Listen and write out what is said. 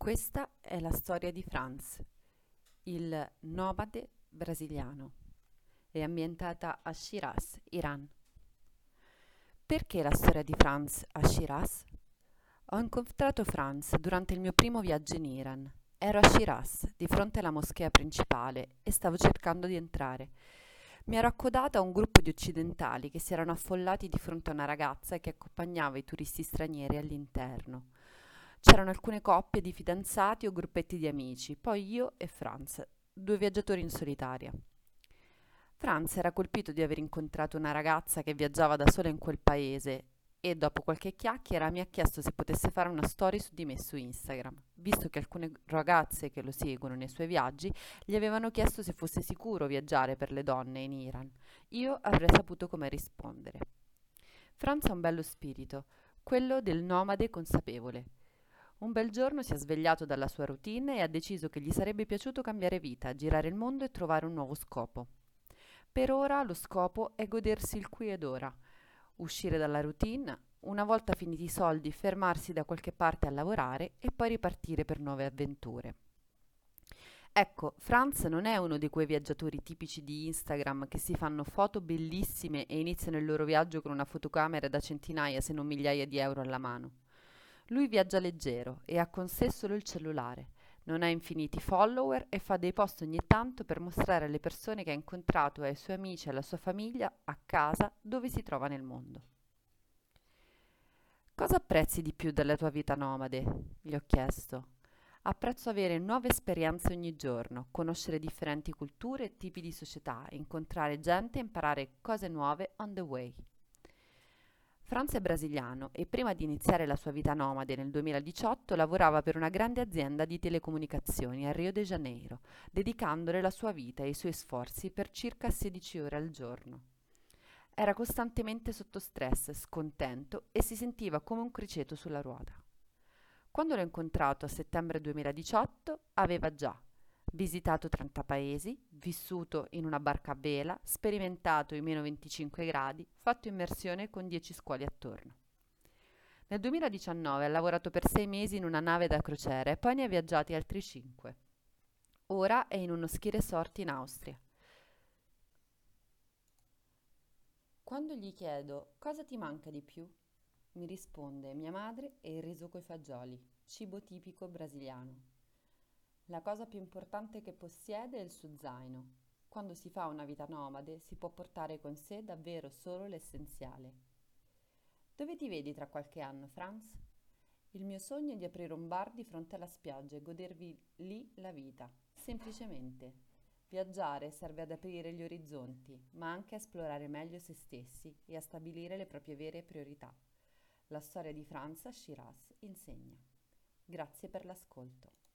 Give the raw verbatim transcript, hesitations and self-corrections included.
Questa è la storia di Franz, il nomade brasiliano. È ambientata a Shiraz, Iran. Perché la storia di Franz a Shiraz? Ho incontrato Franz durante il mio primo viaggio in Iran. Ero a Shiraz, di fronte alla moschea principale, e stavo cercando di entrare. Mi ero accodata a un gruppo di occidentali che si erano affollati di fronte a una ragazza che accompagnava i turisti stranieri all'interno. C'erano alcune coppie di fidanzati o gruppetti di amici, poi io e Franz, due viaggiatori in solitaria. Franz era colpito di aver incontrato una ragazza che viaggiava da sola in quel paese e dopo qualche chiacchiera mi ha chiesto se potesse fare una storia su di me su Instagram, visto che alcune ragazze che lo seguono nei suoi viaggi gli avevano chiesto se fosse sicuro viaggiare per le donne in Iran. Io avrei saputo come rispondere. Franz ha un bello spirito, quello del nomade consapevole. Un bel giorno si è svegliato dalla sua routine e ha deciso che gli sarebbe piaciuto cambiare vita, girare il mondo e trovare un nuovo scopo. Per ora lo scopo è godersi il qui ed ora, uscire dalla routine, una volta finiti i soldi fermarsi da qualche parte a lavorare e poi ripartire per nuove avventure. Ecco, Franz non è uno di quei viaggiatori tipici di Instagram che si fanno foto bellissime e iniziano il loro viaggio con una fotocamera da centinaia se non migliaia di euro alla mano. Lui viaggia leggero e ha con sé solo il cellulare. Non ha infiniti follower e fa dei post ogni tanto per mostrare alle persone che ha incontrato e ai suoi amici e alla sua famiglia a casa dove si trova nel mondo. Cosa apprezzi di più della tua vita nomade? Gli ho chiesto. Apprezzo avere nuove esperienze ogni giorno, conoscere differenti culture e tipi di società, incontrare gente e imparare cose nuove on the way. Franz è brasiliano e prima di iniziare la sua vita nomade nel duemiladiciotto lavorava per una grande azienda di telecomunicazioni a Rio de Janeiro, dedicandole la sua vita e i suoi sforzi per circa sedici ore al giorno. Era costantemente sotto stress, scontento e si sentiva come un criceto sulla ruota. Quando l'ho incontrato a settembre duemiladiciotto aveva già visitato trenta paesi, vissuto in una barca a vela, sperimentato i meno venticinque gradi, fatto immersione con dieci squali attorno. Nel duemiladiciannove ha lavorato per sei mesi in una nave da crociera e poi ne ha viaggiati altri cinque. Ora è in uno ski resort in Austria. Quando gli chiedo cosa ti manca di più, mi risponde mia madre e il riso coi fagioli, cibo tipico brasiliano. La cosa più importante che possiede è il suo zaino. Quando si fa una vita nomade si può portare con sé davvero solo l'essenziale. Dove ti vedi tra qualche anno, Franz? Il mio sogno è di aprire un bar di fronte alla spiaggia e godervi lì la vita, semplicemente. Viaggiare serve ad aprire gli orizzonti, ma anche a esplorare meglio se stessi e a stabilire le proprie vere priorità. La storia di Franz a Shiraz insegna. Grazie per l'ascolto.